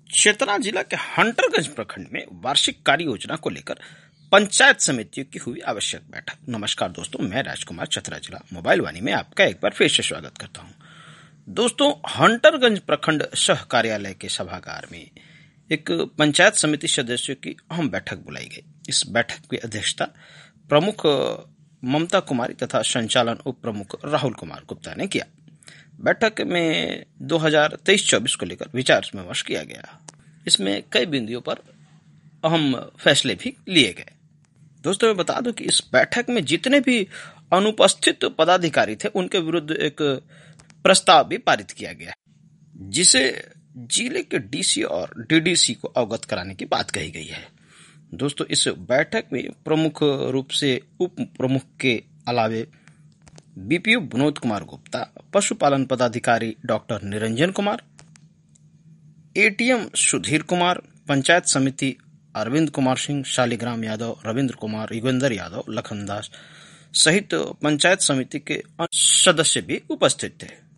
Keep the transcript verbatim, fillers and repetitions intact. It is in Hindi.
चतरा जिला के हंटरगंज प्रखंड में वार्षिक कार्य योजना को लेकर पंचायत समितियों की हुई आवश्यक बैठक। नमस्कार दोस्तों, मैं राजकुमार चतरा जिला मोबाइल वाणी में आपका एक बार फिर से स्वागत करता हूं। दोस्तों, हंटरगंज प्रखंड सह कार्यालय के सभागार में एक पंचायत समिति सदस्यों की अहम बैठक बुलाई गई। इस बैठक की अध्यक्षता प्रमुख ममता कुमारी तथा संचालन उप प्रमुख राहुल कुमार गुप्ता ने किया। बैठक में दो हज़ार तेईस चौबीस को लेकर विचार विमर्श किया गया। इसमें कई बिंदुओं पर अहम फैसले भी लिए गए। दोस्तों, मैं बता दूं कि इस बैठक में जितने भी अनुपस्थित पदाधिकारी थे उनके विरुद्ध एक प्रस्ताव भी पारित किया गया, जिसे जिले के डीसी और डीडीसी को अवगत कराने की बात कही गई है। दोस्तों, इस बैठक में प्रमुख रूप से उप प्रमुख के अलावे बीपीओ विनोद कुमार गुप्ता, पशुपालन पदाधिकारी डॉक्टर निरंजन कुमार, एटीएम सुधीर कुमार, पंचायत समिति अरविंद कुमार सिंह, शालिग्राम यादव, रविंद्र कुमार, युगेंद्र यादव, लखनदास सहित पंचायत समिति के सदस्य भी उपस्थित थे।